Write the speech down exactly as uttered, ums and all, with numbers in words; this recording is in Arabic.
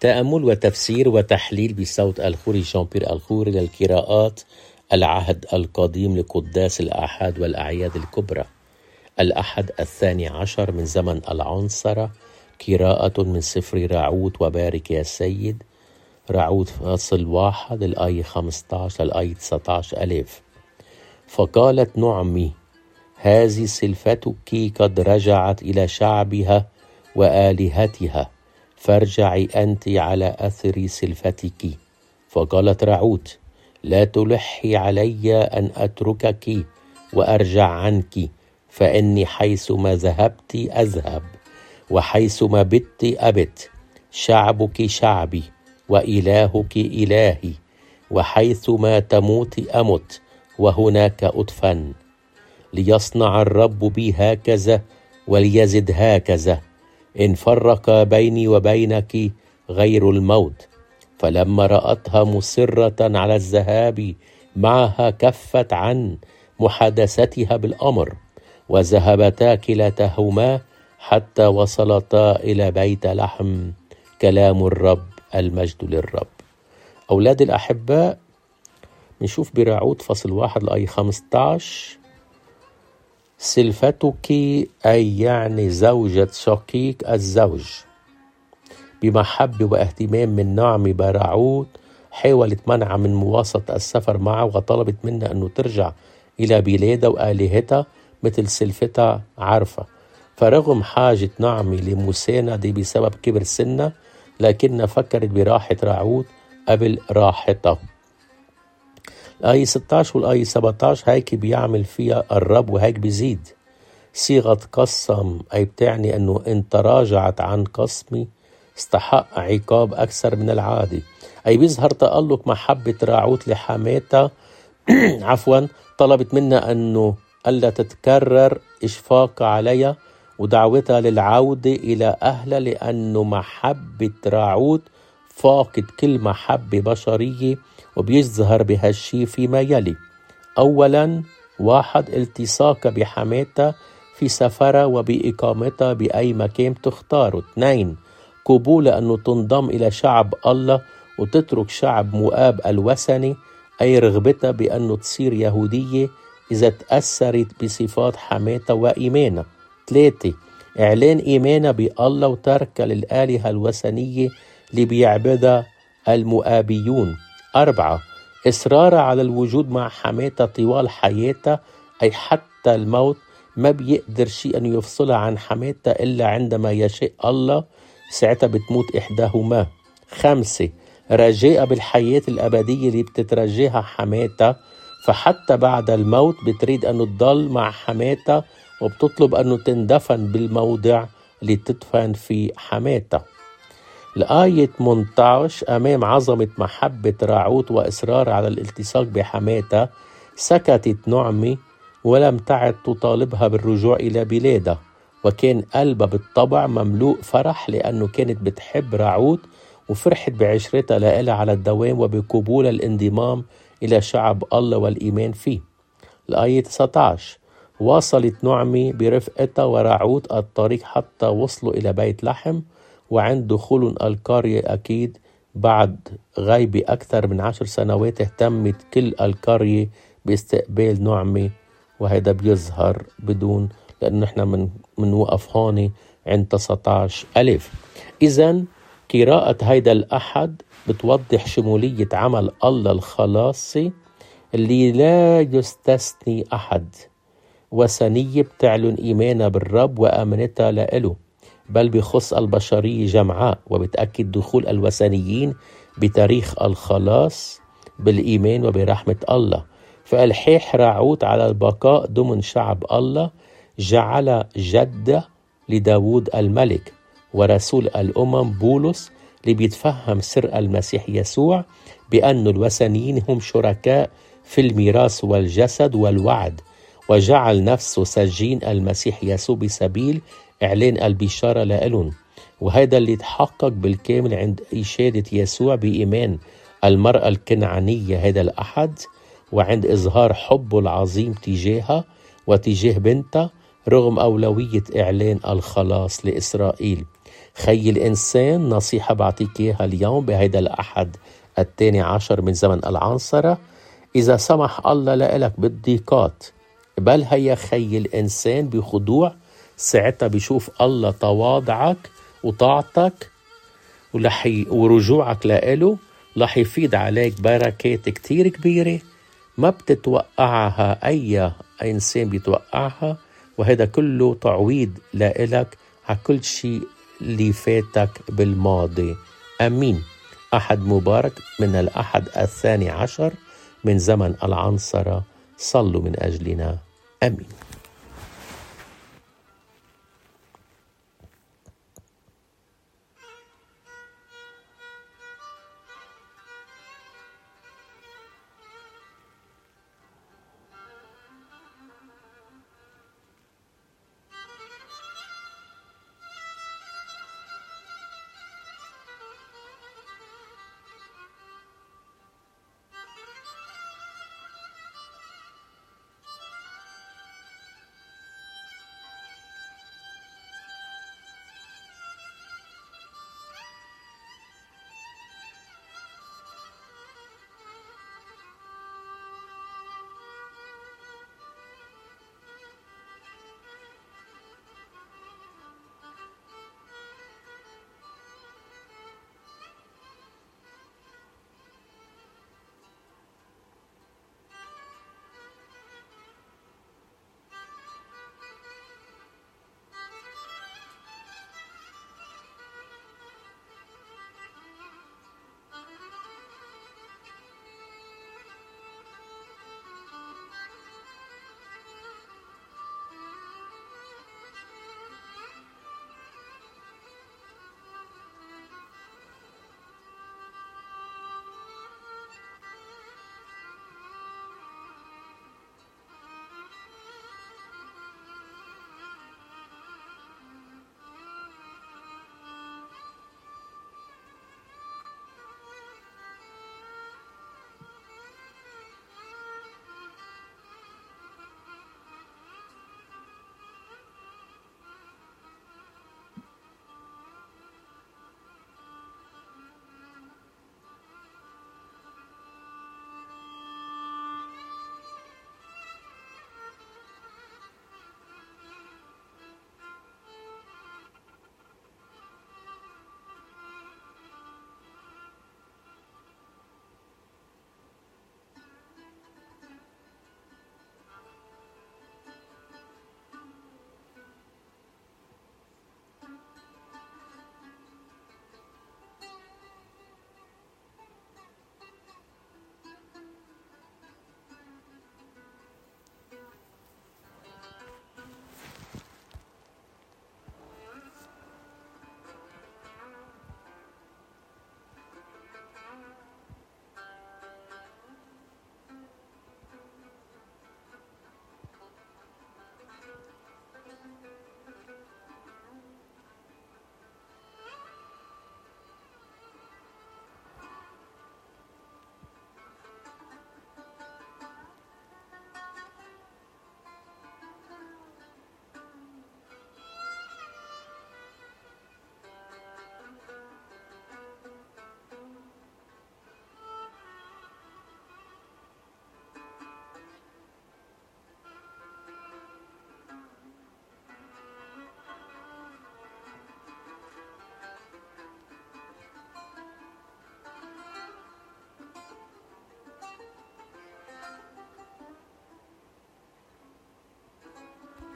تأمل وتفسير وتحليل بصوت الخوري جان بيير الخوري للقراءات العهد القديم لقداس الآحاد والأعياد الكبرى. الأحد الثاني عشر من زمن العنصرة، قراءة من سفر راعوت وبارك يا سيد. راعوت فصل واحد الآية خمسة عشر الآية تسعة عشر ألف. فقالت نعمي: هذه سلفتك قد رجعت إلى شعبها وآلهتها، فارجعي أنت على أثر سلفتك. فقالت راعوت: لا تلحي علي أن أتركك وأرجع عنك، فإني حيثما ذهبت أذهب، وحيثما بت أبت. شعبك شعبي وإلهك إلهي، وحيثما تموت أمت، وهناك أدفن. ليصنع الرب بي هكذا وليزد هكذا، إن فرق بيني وبينك غير الموت. فلما رأتها مصرة على الذهاب معها كفت عن محادثتها بالأمر، وذهبتا كلتاهما حتى وصلتا إلى بيت لحم. كلام الرب، المجد للرب. أولاد الأحباء، نشوف براعوت فصل واحد الآية خمسة عشر: سلفتك أي يعني زوجة شقيق الزوج. بمحبة واهتمام من نعمي براعوت حاولت منعها من مواصلة السفر معه، وطلبت منها أنه ترجع إلى بلادها وآلهتها مثل سلفتها عارفة. فرغم حاجة نعمي لمساندة بسبب كبر سنة، لكنها فكرت براحة راعوت قبل راحتها. الآية ستة عشر والآية سبعة عشر هيك بيعمل فيها الرب وهيك بيزيد. صيغة قسم أي بتعني أنه إن تراجعت عن قسمي استحق عقاب أكثر من العادي، أي بيظهر تألق محبة راعوت لحماتها عفوا طلبت منها أنه ألا تتكرر إشفاق عليها ودعوتها للعودة إلى أهلها، لأنه محبة راعوت فاقد كل محبة بشرية، وبيظهر بهالشي فيما يلي. أولا، واحد التصاقها بحماتها في سفرها وبإقامتها بأي مكان تختاره. اثنين، قبولها أنه تنضم إلى شعب الله وتترك شعب مؤاب الوثني، أي رغبتها بأنه تصير يهودية إذا تأثرت بصفات حماتها وإيمانها. ثلاثة، إعلان إيمانها بالله وتركها للآلهة الوثنية اللي بيعبدها المؤابيون. أربعة، إصرارها على الوجود مع حماتها طوال حياتها، أي حتى الموت ما بيقدر شيء أن يفصلها عن حماتها إلا عندما يشاء الله، ساعتها بتموت إحداهما. خمسة، رجاء بالحياة الأبدية اللي بتترجاها حماتها، فحتى بعد الموت بتريد أنه تضل مع حماتها، وبتطلب أنه تندفن بالموضع اللي تدفن فيه حماتها. الآية ثمانية عشر أمام عظمة محبة راعوت وإصرار على الالتصاق بحماتها، سكتت نعمي ولم تعد تطالبها بالرجوع إلى بلادها، وكان قلبها بالطبع مملوء فرح لأنه كانت بتحب راعوت وفرحت بعشرتها لها على الدوام وبقبول الانضمام إلى شعب الله والإيمان فيه. الآية تسعة عشر واصلت نعمي برفقتها وراعوت الطريق حتى وصلوا إلى بيت لحم، وعند دخول القرية أكيد بعد غيبة أكثر من عشر سنوات اهتمت كل القرية باستقبال نعمي، وهذا بيظهر بدون لأن نحن من منوقف هون عند تسعة عشر ألف. إذن قراءة هيدا الأحد بتوضح شمولية عمل الله الخلاصي اللي لا يستثني أحد. وثنية بتعلن إيمانها بالرب وأمنتها لإله، بل بخص البشرية جمعاء، وبتأكد دخول الوثنيين بتاريخ الخلاص بالإيمان وبرحمة الله. فالحاح راعوت على البقاء ضمن شعب الله جعل جدة لداود الملك ورسول الأمم بولس، اللي بيتفهم سر المسيح يسوع بأن الوثنيين هم شركاء في الميراث والجسد والوعد، وجعل نفسه سجين المسيح يسوع بسبيل إعلان البشارة لإلهم. وهذا اللي تحقق بالكامل عند إشادة يسوع بإيمان المرأة الكنعانية هذا الأحد، وعند إظهار حبه العظيم تجاهها وتجاه بنتها رغم أولوية إعلان الخلاص لإسرائيل. خي الإنسان، نصيحة بعطيك إياها اليوم بهيدا الأحد الثاني عشر من زمن العنصرة. إذا سمح الله لإلك بالضيقات، بل هي خي الإنسان بخضوع، ساعتها بيشوف الله تواضعك وطاعتك ولحي ورجوعك لإله، رح يفيد عليك بركات كتير كبيرة ما بتتوقعها أي إنسان بيتوقعها، وهذا كله تعويض لإلك على كل شيء اللي فاتك بالماضي. أمين. أحد مبارك من الأحد الثاني عشر من زمن العنصرة. صلوا من أجلنا. أمين.